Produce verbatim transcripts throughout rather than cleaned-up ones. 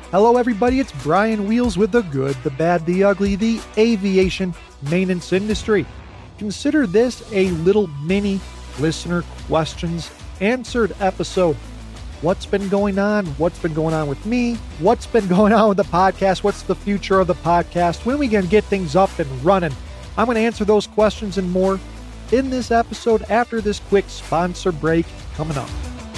Hello, everybody. It's Brian Wheels with the good, the bad, the ugly, the aviation maintenance industry. Consider this a little mini listener questions answered episode. What's been going on? What's been going on with me? What's been going on with the podcast? What's the future of the podcast? When are we going to get things up and running? I'm going to answer those questions and more in this episode after this quick sponsor break coming up.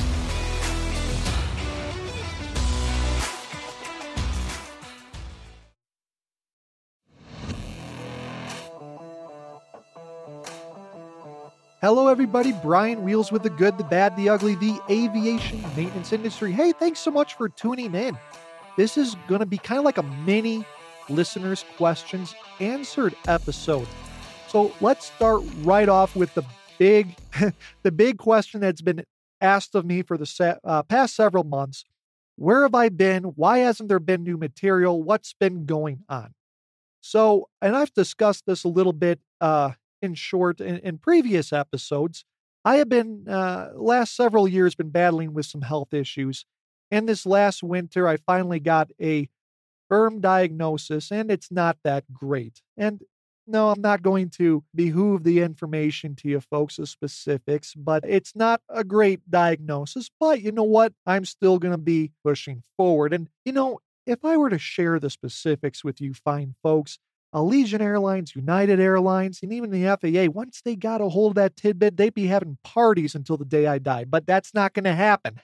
Hello, everybody. Brian Wheels with the good, the bad, the ugly, the aviation maintenance industry. Hey, thanks so much for tuning in. This is going to be kind of like a mini listeners' questions answered episode. So let's start right off with the big, the big question that's been asked of me for the se- uh, past several months. Where have I been? Why hasn't there been new material? What's been going on? So, and I've discussed this a little bit, uh, in short, in, in previous episodes. I have been, uh, last several years, been battling with some health issues. And this last winter, I finally got a firm diagnosis, and it's not that great. And no, I'm not going to behoove the information to you folks, the specifics, but it's not a great diagnosis. But you know what? I'm still going to be pushing forward. And, you know, if I were to share the specifics with you fine folks, Allegiant Airlines, United Airlines, and even the F A A, once they got a hold of that tidbit, they'd be having parties until the day I die. But that's not going to happen.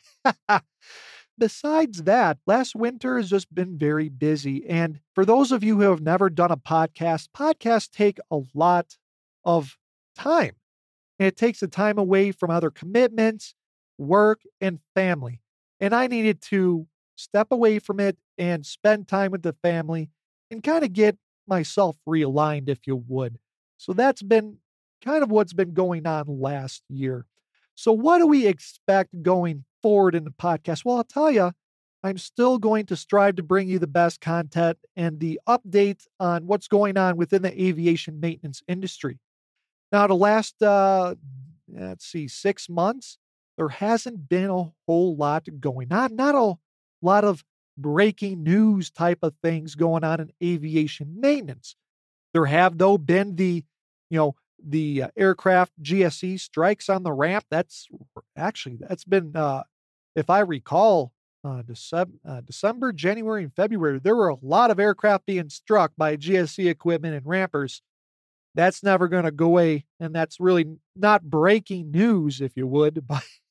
Besides that, last winter has just been very busy. And for those of you who have never done a podcast, podcasts take a lot of time. And it takes the time away from other commitments, work, and family. And I needed to step away from it and spend time with the family and kind of get myself realigned, if you would. So that's been kind of what's been going on last year. So what do we expect going forward in the podcast? Well, I'll tell you, I'm still going to strive to bring you the best content and the updates on what's going on within the aviation maintenance industry. Now, the last, uh, let's see, six months, there hasn't been a whole lot going on. Not a lot of breaking news type of things going on in aviation maintenance. There have, though, been the, you know, the uh, aircraft G S E strikes on the ramp. That's actually, that's been, uh, if I recall, uh, December, uh, December, January, and February, there were a lot of aircraft being struck by G S E equipment and rampers. That's never going to go away. And that's really not breaking news, if you would.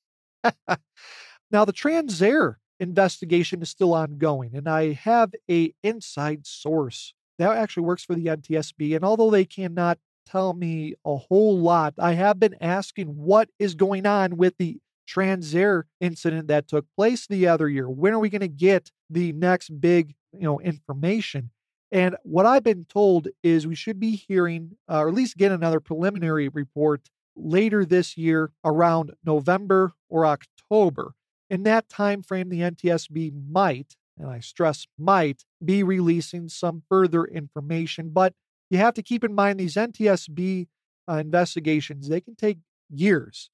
Now, the Transair investigation is still ongoing, and I have a inside source that actually works for the N T S B. And although they cannot tell me a whole lot, I have been asking what is going on with the Transair incident that took place the other year. When are we going to get the next big, you know, information? And what I've been told is we should be hearing, uh, or at least get another preliminary report later this year around November or October. In that time frame, the N T S B might, and I stress might, be releasing some further information. But you have to keep in mind these N T S B uh, investigations, they can take years.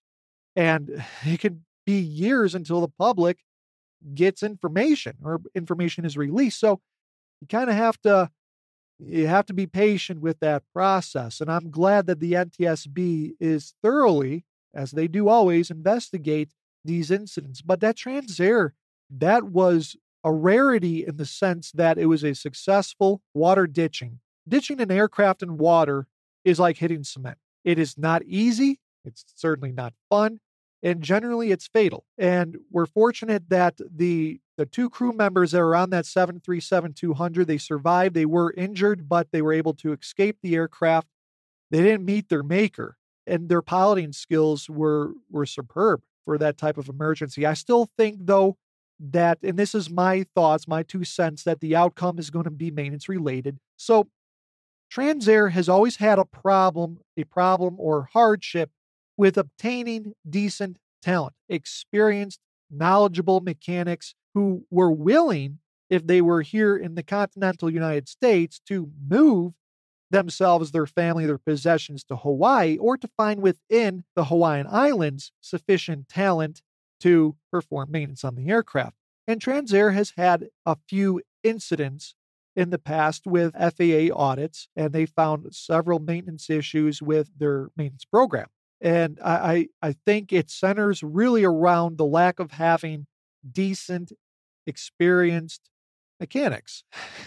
And it can be years until the public gets information or information is released. So you kind of have to, you have to be patient with that process. And I'm glad that the N T S B is thoroughly, as they do always, investigate these incidents. But that Transair, that was a rarity in the sense that it was a successful water ditching. Ditching an aircraft in water is like hitting cement. It is not easy. It's certainly not fun. And generally it's fatal. And we're fortunate that the the two crew members that were on that seven thirty-seven two hundred, they survived. They were injured, but they were able to escape the aircraft. They didn't meet their maker, and their piloting skills were were superb for that type of emergency. I still think, though, that, and this is my thoughts, my two cents, that the outcome is going to be maintenance related. So Transair has always had a problem, a problem or hardship with obtaining decent talent, experienced, knowledgeable mechanics who were willing, if they were here in the continental United States, to move themselves, their family, their possessions to Hawaii, or to find within the Hawaiian Islands sufficient talent to perform maintenance on the aircraft. And Transair has had a few incidents in the past with F A A audits, and they found several maintenance issues with their maintenance program. And I, I, I think it centers really around the lack of having decent, experienced mechanics.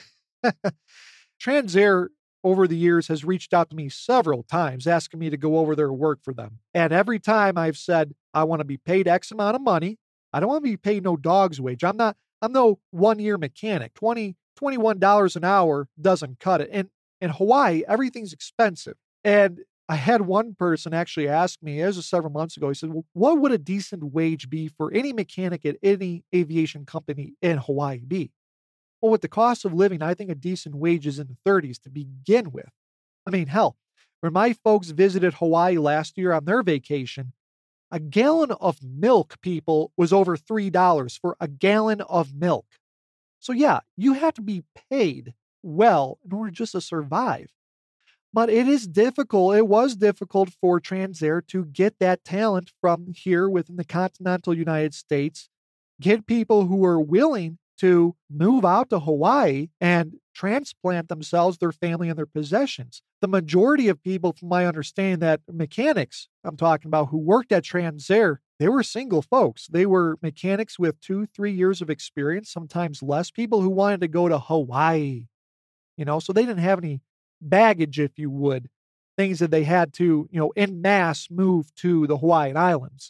Transair over the years has reached out to me several times asking me to go over their work for them. And every time I've said, I want to be paid X amount of money. I don't want to be paid no dog's wage. I'm not, I'm no one year mechanic. twenty, twenty-one dollars an hour doesn't cut it. And in Hawaii, everything's expensive. And I had one person actually ask me, this was several months ago, he said, well, what would a decent wage be for any mechanic at any aviation company in Hawaii be? Well, with the cost of living, I think a decent wage is in the thirties to begin with. I mean, hell, when my folks visited Hawaii last year on their vacation, a gallon of milk, people, was over three dollars for a gallon of milk. So yeah, you have to be paid well in order just to survive. But it is difficult. It was difficult for Transair to get that talent from here within the continental United States, get people who are willing to move out to Hawaii and transplant themselves, their family, and their possessions. The majority of people, from my understanding, that mechanics I'm talking about who worked at Transair, they were single folks. They were mechanics with two, three years of experience, sometimes less, people who wanted to go to Hawaii, you know, so they didn't have any baggage, if you would, things that they had to, you know, en masse move to the Hawaiian Islands.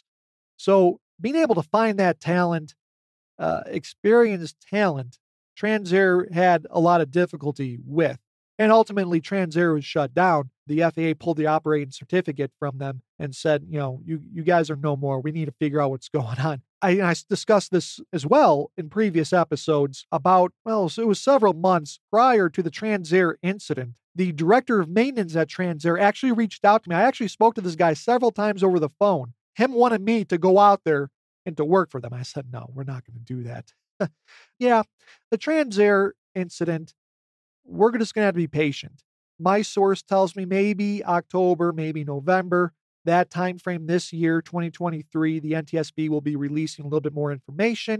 So being able to find that talent, uh, experienced talent, Transair had a lot of difficulty with. And ultimately, Transair was shut down. The F A A pulled the operating certificate from them and said, you know, you, you guys are no more. We need to figure out what's going on. I, I discussed this as well in previous episodes about, well, so it was several months prior to the Transair incident. The director of maintenance at Transair actually reached out to me. I actually spoke to this guy several times over the phone. Him wanted me to go out there and to work for them. I said, no, we're not going to do that. Yeah, the Transair incident, we're just going to have to be patient. My source tells me maybe October, maybe November, that time frame this year, twenty twenty-three, the N T S B will be releasing a little bit more information.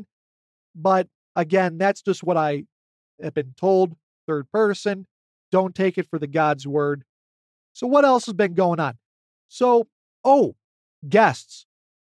But again, that's just what I have been told, third person. Don't take it for the God's word. So what else has been going on? So, oh, guests.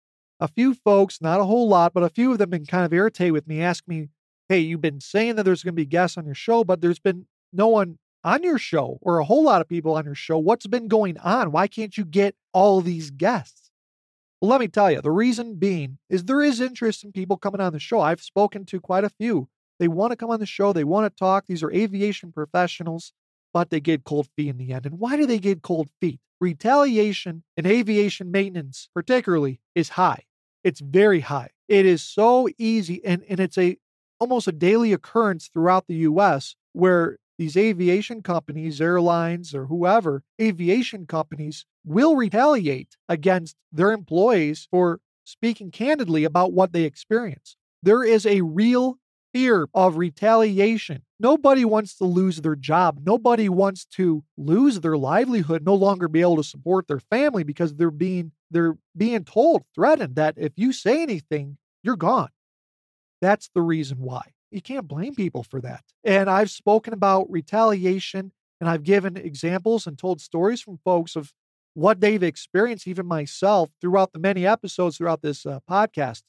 A few folks, not a whole lot, but a few of them been kind of irritated with me, ask me, hey, you've been saying that there's going to be guests on your show, but there's been no one on your show or a whole lot of people on your show. What's been going on? Why can't you get all these guests? Well, let me tell you, the reason being is there is interest in people coming on the show. I've spoken to quite a few. They want to come on the show. They want to talk. These are aviation professionals, but they get cold feet in the end. And why do they get cold feet? Retaliation in aviation maintenance, particularly, is high. It's very high. It is so easy, and, and it's a almost a daily occurrence throughout the U S where these aviation companies, airlines, or whoever, aviation companies will retaliate against their employees for speaking candidly about what they experience. There is a real fear of retaliation. Nobody wants to lose their job. Nobody wants to lose their livelihood, no longer be able to support their family because they're being they're being told, threatened that if you say anything, you're gone. That's the reason why. You can't blame people for that. And I've spoken about retaliation, and I've given examples and told stories from folks of what they've experienced, even myself, throughout the many episodes throughout this uh, podcast.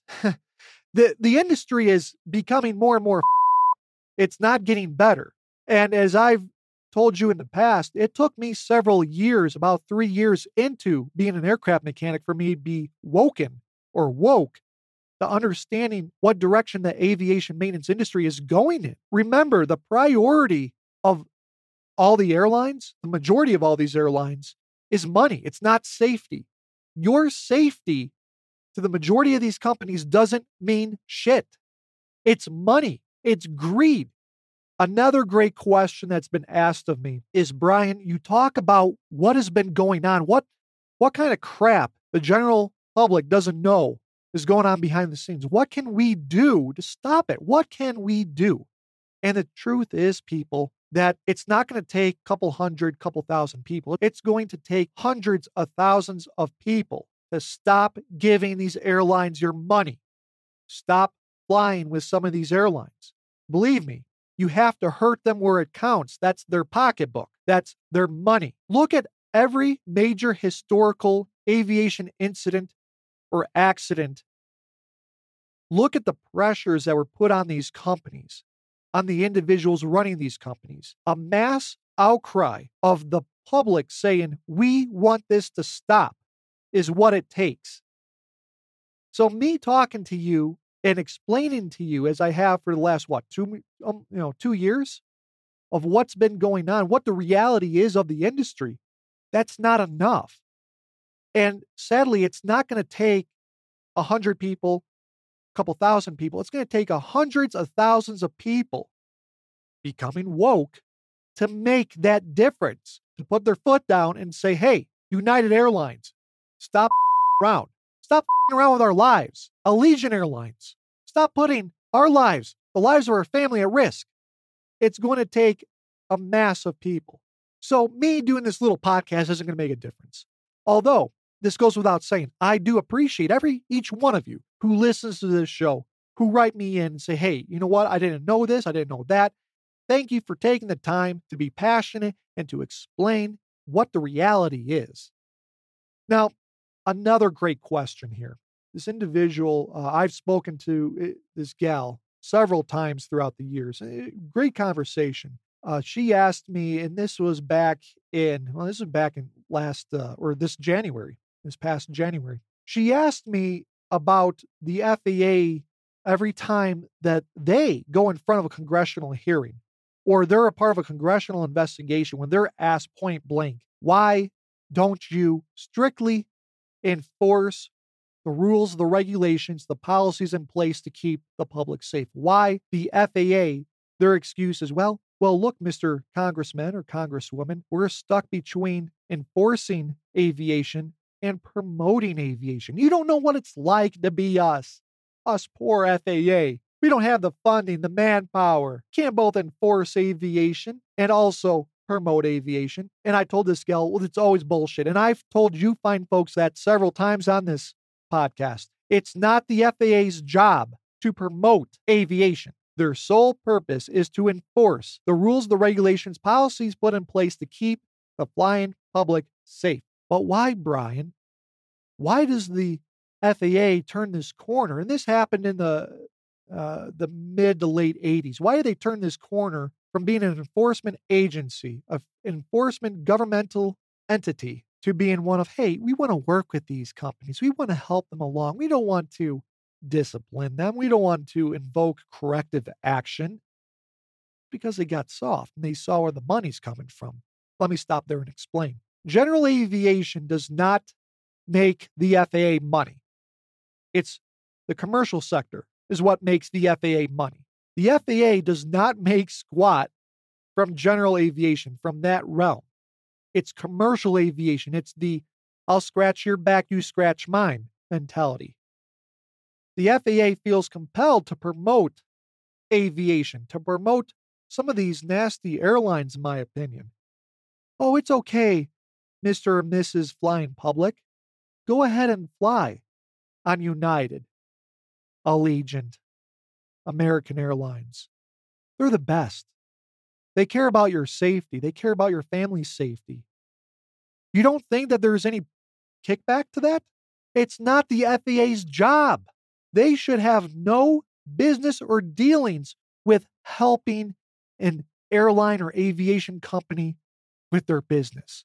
the The industry is becoming more and more. It's not getting better. And as I've told you in the past, it took me several years, about three years into being an aircraft mechanic, for me to be woken or woke to understanding what direction the aviation maintenance industry is going in. Remember, the priority of all the airlines, the majority of all these airlines, is money. It's not safety. Your safety to the majority of these companies doesn't mean shit. It's money. It's greed. Another great question that's been asked of me is, Brian, you talk about what has been going on. What, what kind of crap the general public doesn't know is going on behind the scenes. What can we do to stop it? What can we do? And the truth is, people, that it's not going to take a couple hundred, couple thousand people. It's going to take hundreds of thousands of people to stop giving these airlines your money. Stop flying with some of these airlines. Believe me, You have to hurt them where it counts. That's their pocketbook. That's their money. Look at every major historical aviation incident or accident. Look at the pressures that were put on these companies, on the individuals running these companies. A mass outcry of the public saying, we want this to stop, is what it takes. So me talking to you and explaining to you, as I have for the last, what, two, um, you know, two years of what's been going on, what the reality is of the industry, that's not enough. And sadly, it's not going to take a hundred people, a couple thousand people. It's going to take a hundreds of thousands of people becoming woke to make that difference, to put their foot down and say, hey, United Airlines, stop around. Stop around with our lives. Allegiant Airlines, stop putting our lives, the lives of our family, at risk. It's going to take a mass of people. So me doing this little podcast isn't going to make a difference. Although, this goes without saying, I do appreciate every each one of you who listens to this show, who write me in and say, hey, you know what? I didn't know this. I didn't know that. Thank you for taking the time to be passionate and to explain what the reality is. Now, another great question here. This individual, uh, I've spoken to uh, this gal several times throughout the years. Uh, great conversation. Uh, she asked me, and this was back in, well, this was back in last, uh, or this January, this past January. She asked me about the F A A every time that they go in front of a congressional hearing or they're a part of a congressional investigation, when they're asked point blank, why don't you strictly enforce the rules, the regulations, the policies in place to keep the public safe? Why the F A A, their excuse is, well, well, look, Mister Congressman or Congresswoman, we're stuck between enforcing aviation and promoting aviation. You don't know what it's like to be us, us poor F A A. We don't have the funding, the manpower. Can't both enforce aviation and also promote aviation. And I told this gal, well, it's always bullshit. And I've told you fine folks that several times on this podcast. It's not the F A A's job to promote aviation. Their sole purpose is to enforce the rules, the regulations, policies put in place to keep the flying public safe. But why, Brian? Why does the F A A turn this corner? And this happened in the uh, the mid to late eighties. Why did they turn this corner from being an enforcement agency, an enforcement governmental entity, to being one of, hey, we want to work with these companies. We want to help them along. We don't want to discipline them. We don't want to invoke corrective action, because they got soft and they saw where the money's coming from. Let me stop there and explain. General aviation does not make the F A A money. It's the commercial sector is what makes the F A A money. The F A A does not make squat from general aviation, from that realm. It's commercial aviation. It's the I'll scratch your back, you scratch mine mentality. The F A A feels compelled to promote aviation, to promote some of these nasty airlines, in my opinion. Oh, it's okay, Mister or Missus Flying Public. Go ahead and fly on United, Allegiant, American Airlines. They're the best. They care about your safety. They care about your family's safety. You don't think that there's any kickback to that? It's not the F A A's job. They should have no business or dealings with helping an airline or aviation company with their business.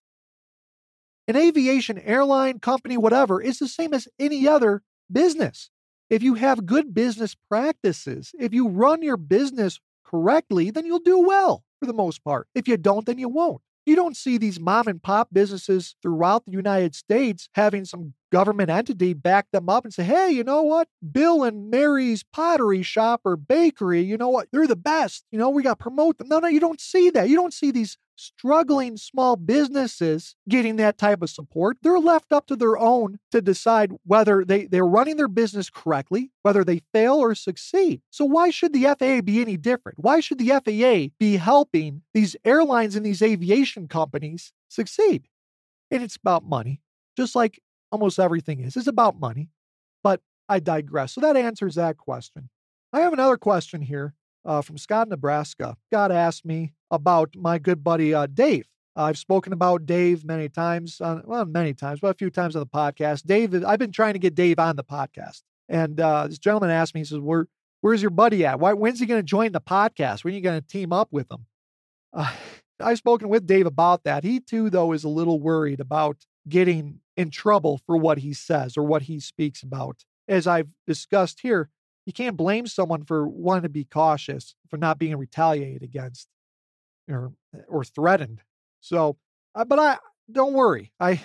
An aviation airline company, whatever, is the same as any other business. If you have good business practices, if you run your business correctly, then you'll do well for the most part. If you don't, then you won't. You don't see these mom and pop businesses throughout the United States having some government entity back them up and say, hey, you know what? Bill and Mary's pottery shop or bakery, you know what? They're the best. You know, we got to promote them. No, no, you don't see that. You don't see these struggling small businesses getting that type of support. They're left up to their own to decide whether they, they're running their business correctly, whether they fail or succeed. So why should the F A A be any different? Why should the F A A be helping these airlines and these aviation companies succeed? And it's about money, just like almost everything is. It's about money. But I digress. So that answers that question. I have another question here uh, from Scott, Nebraska. Scott asked me about my good buddy uh, Dave. I've spoken about Dave many times, on, well, many times, but a few times on the podcast. Dave, I've been trying to get Dave on the podcast. And uh, this gentleman asked me, he says, Where, where's your buddy at? Why, when's he going to join the podcast? When are you going to team up with him? Uh, I've spoken with Dave about that. He too, though, is a little worried about getting in trouble for what he says or what he speaks about. As I've discussed here, you can't blame someone for wanting to be cautious, for not being retaliated against or, or threatened. So, uh, but I, don't worry. I,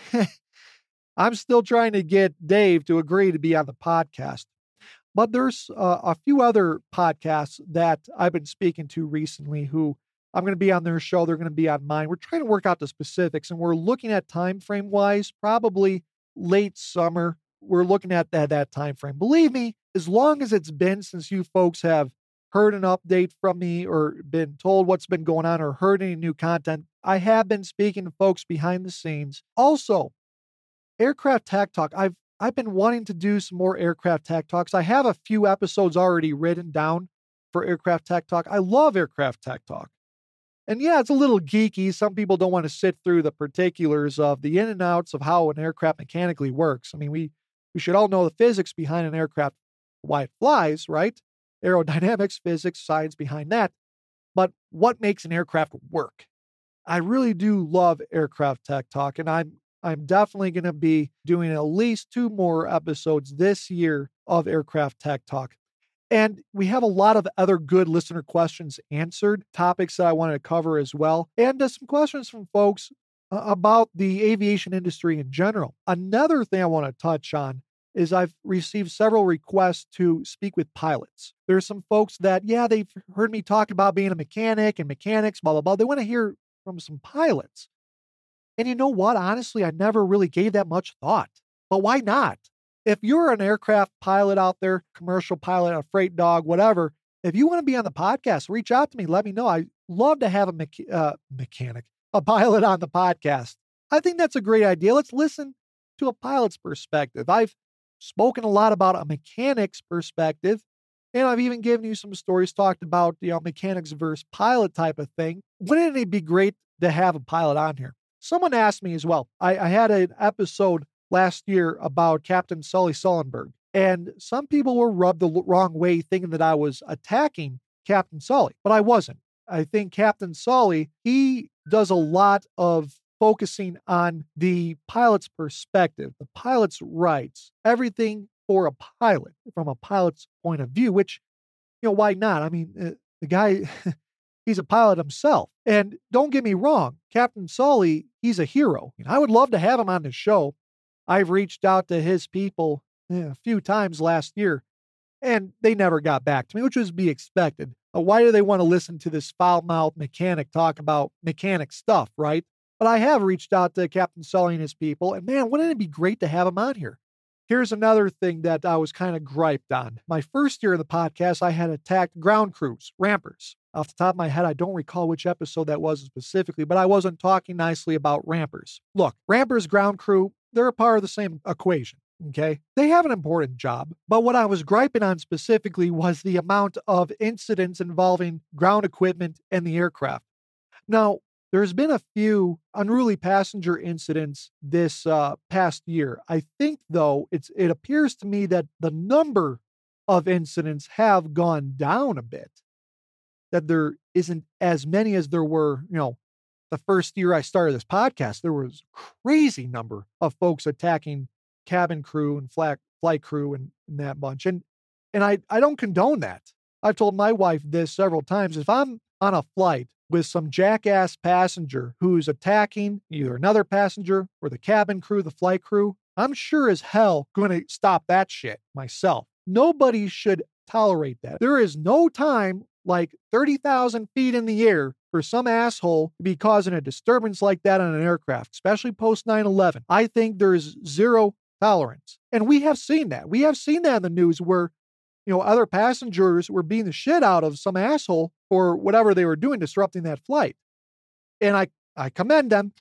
I'm still trying to get Dave to agree to be on the podcast. But there's uh, a few other podcasts that I've been speaking to recently who I'm going to be on their show. They're going to be on mine. We're trying to work out the specifics, and we're looking at time frame wise, probably late summer. We're looking at that, that time frame. Believe me, as long as it's been since you folks have heard an update from me or been told what's been going on or heard any new content, I have been speaking to folks behind the scenes. Also, Aircraft Tech Talk. I've I've been wanting to do some more Aircraft Tech Talks. I have a few episodes already written down for Aircraft Tech Talk. I love Aircraft Tech Talk. And yeah, it's a little geeky. Some people don't want to sit through the particulars of the in and outs of how an aircraft mechanically works. I mean, we, we should all know the physics behind an aircraft, why it flies, right? Aerodynamics, physics, science behind that. But what makes an aircraft work? I really do love Aircraft Tech Talk, and I'm I'm definitely going to be doing at least two more episodes this year of Aircraft Tech Talk. And we have a lot of other good listener questions answered, topics that I wanted to cover as well, and uh, some questions from folks uh, about the aviation industry in general. Another thing I want to touch on is I've received several requests to speak with pilots. There's some folks that, yeah, they've heard me talk about being a mechanic and mechanics, blah, blah, blah. They want to hear from some pilots. And you know what? Honestly, I never really gave that much thought. But why not? If you're an aircraft pilot out there, commercial pilot, a freight dog, whatever, if you want to be on the podcast, reach out to me. Let me know. I love to have a mecha- uh, mechanic, a pilot on the podcast. I think that's a great idea. Let's listen to a pilot's perspective. I've spoken a lot about a mechanic's perspective, and I've even given you some stories, talked about, you know, mechanics versus pilot type of thing. Wouldn't it be great to have a pilot on here? Someone asked me as well. I, I had an episode last year about Captain Sully Sullenberg, and some people were rubbed the wrong way thinking that I was attacking Captain Sully, but I wasn't. I think Captain Sully, he does a lot of focusing on the pilot's perspective, the pilot's rights, everything for a pilot from a pilot's point of view, which, you know, why not? I mean, uh, the guy, he's a pilot himself. And don't get me wrong, Captain Sully, he's a hero. I would love to have him on the show. I've reached out to his people eh, a few times last year, and they never got back to me, which was to be expected. Uh, why do they want to listen to this foul-mouthed mechanic talk about mechanic stuff, right? But I have reached out to Captain Sully and his people, and man, wouldn't it be great to have him on here? Here's another thing that I was kind of griped on. My first year of the podcast, I had attacked ground crews, rampers. Off the top of my head, I don't recall which episode that was specifically, but I wasn't talking nicely about rampers. Look, rampers, ground crew, they're a part of the same equation, okay? They have an important job, but what I was griping on specifically was the amount of incidents involving ground equipment and the aircraft. Now, there's been a few unruly passenger incidents this uh, past year. I think, though, it's it appears to me that the number of incidents have gone down a bit, that there isn't as many as there were, you know, the first year I started this podcast. There was a crazy number of folks attacking cabin crew and flight, flight crew and, and that bunch. And and I, I don't condone that. I've told my wife this several times. If I'm on a flight with some jackass passenger who's attacking either another passenger or the cabin crew, the flight crew, I'm sure as hell going to stop that shit myself. Nobody should tolerate that. There is no time like thirty thousand feet in the air for some asshole to be causing a disturbance like that on an aircraft, especially post nine eleven. I think there's zero tolerance. And we have seen that. We have seen that in the news where, you know, other passengers were beating the shit out of some asshole for whatever they were doing, disrupting that flight. And I, I commend them.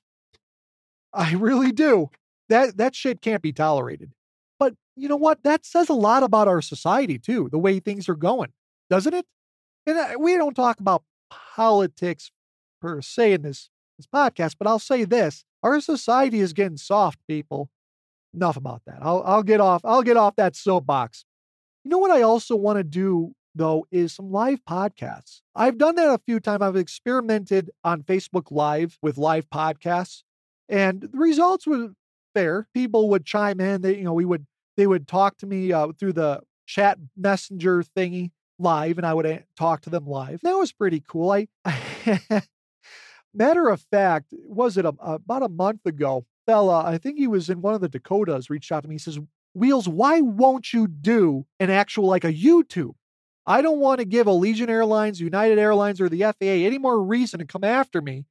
I really do. That, that shit can't be tolerated. But you know what? That says a lot about our society too, the way things are going, doesn't it? And I, we don't talk about politics per se in this, this podcast, but I'll say this. Our society is getting soft, people. Enough about that. I'll, I'll get off, I'll get off that soapbox. You know what I also want to do, though, is some live podcasts. I've done that a few times. I've experimented on Facebook Live with live podcasts, and the results were fair. People would chime in. They, you know, we would, they would talk to me uh, through the chat messenger thingy live, and I would a- talk to them live. That was pretty cool. I, matter of fact, was it a, about a month ago? Fella, I think he was in one of the Dakotas, reached out to me. He says, Wheels, why won't you do an actual, like a YouTube? I don't want to give Allegiant Airlines, United Airlines, or the F A A any more reason to come after me.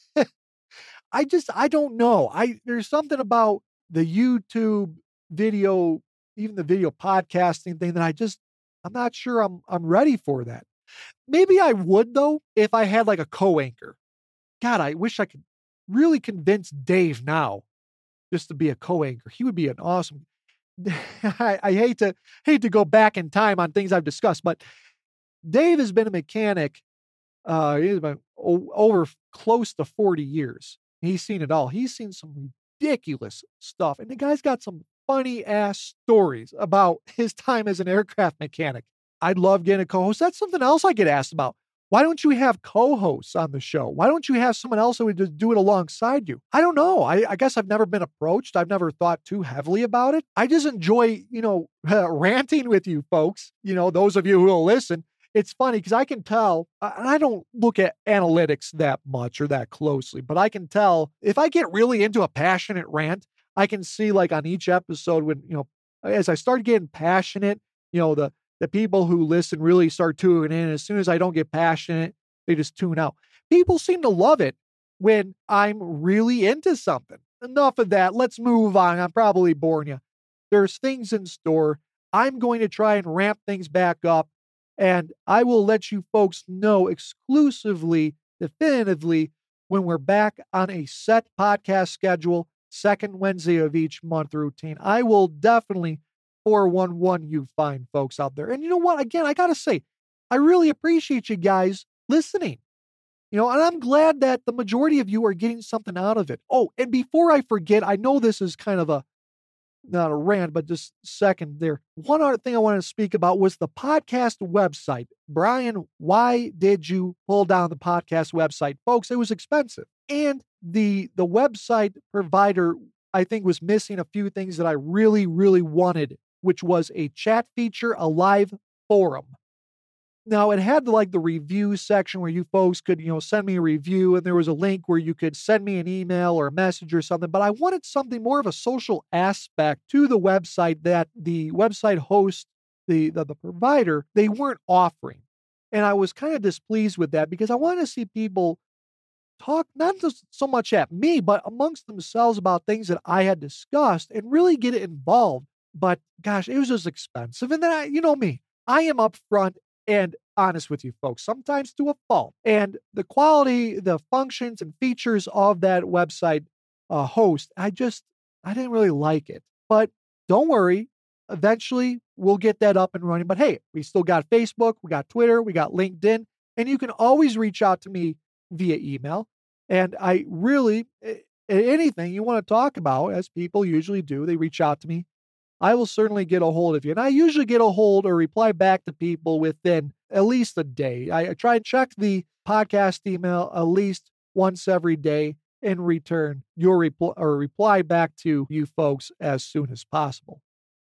I just, I don't know. I, there's something about the YouTube video, even the video podcasting thing that I just, I'm not sure I'm, I'm ready for that. Maybe I would though, if I had like a co-anchor. God, I wish I could really convince Dave now just to be a co-anchor. He would be an awesome. I, I hate to hate to go back in time on things I've discussed, but Dave has been a mechanic. Uh, he's been o- over close to forty years. He's seen it all. He's seen some ridiculous stuff, and the guy's got some funny ass stories about his time as an aircraft mechanic. I'd love getting a co-host. That's something else I get asked about. Why don't you have co-hosts on the show? Why don't you have someone else who would just do it alongside you? I don't know. I, I guess I've never been approached. I've never thought too heavily about it. I just enjoy, you know, uh, ranting with you folks. You know, those of you who will listen. It's funny because I can tell, uh, and I don't look at analytics that much or that closely, but I can tell if I get really into a passionate rant, I can see like on each episode when, you know, as I start getting passionate, you know, the The people who listen really start tuning in. As soon as I don't get passionate, they just tune out. People seem to love it when I'm really into something. Enough of that. Let's move on. I'm probably boring you. There's things in store. I'm going to try and ramp things back up, and I will let you folks know exclusively, definitively, when we're back on a set podcast schedule, second Wednesday of each month routine. I will definitely four one one you fine folks out there. And you know what? Again, I got to say, I really appreciate you guys listening. You know, and I'm glad that the majority of you are getting something out of it. Oh, and before I forget, I know this is kind of a, not a rant, but just second there. One other thing I wanted to speak about was the podcast website. Brian, why did you pull down the podcast website? Folks, it was expensive. And the the website provider, I think, was missing a few things that I really, really wanted, which was a chat feature, a live forum. Now, it had like the review section where you folks could, you know, send me a review, and there was a link where you could send me an email or a message or something, but I wanted something more of a social aspect to the website that the website host, the, the, the provider, they weren't offering. And I was kind of displeased with that because I wanted to see people talk not just so much at me, but amongst themselves about things that I had discussed and really get it involved. But gosh, it was just expensive. And then I, you know me, I am upfront and honest with you folks, sometimes to a fault. And the quality, the functions and features of that website uh, host, I just, I didn't really like it. But don't worry, eventually we'll get that up and running. But hey, we still got Facebook, we got Twitter, we got LinkedIn, and you can always reach out to me via email. And I really, anything you want to talk about, as people usually do, they reach out to me. I will certainly get a hold of you. And I usually get a hold or reply back to people within at least a day. I, I try and check the podcast email at least once every day and return your reply or reply back to you folks as soon as possible.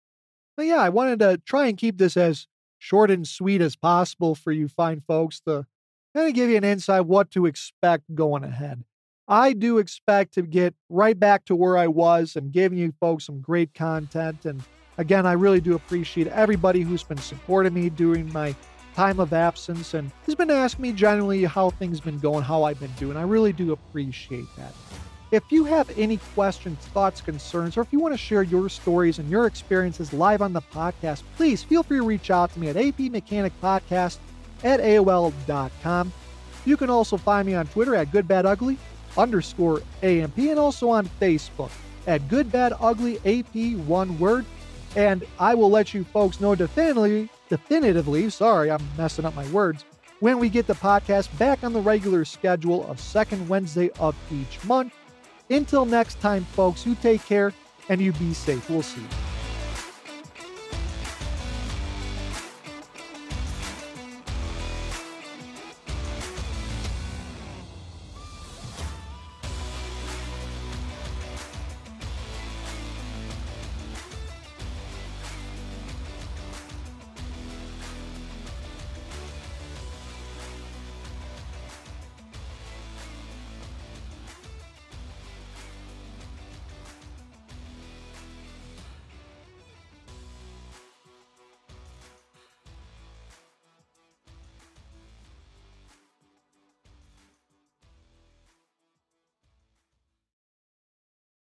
But yeah, I wanted to try and keep this as short and sweet as possible for you fine folks to kind of give you an insight what to expect going ahead. I do expect to get right back to where I was and giving you folks some great content. And again, I really do appreciate everybody who's been supporting me during my time of absence and has been asking me generally how things been going, how I've been doing. I really do appreciate that. If you have any questions, thoughts, concerns, or if you want to share your stories and your experiences live on the podcast, please feel free to reach out to me at apmechanicpodcast at A O L dot com. You can also find me on Twitter at goodbadugly underscore AMP and also on Facebook at Good Bad Ugly A P, one word. And I will let you folks know definitively, definitively, sorry, I'm messing up my words, when we get the podcast back on the regular schedule of second Wednesday of each month. Until next time, folks, you take care and you be safe. We'll see you.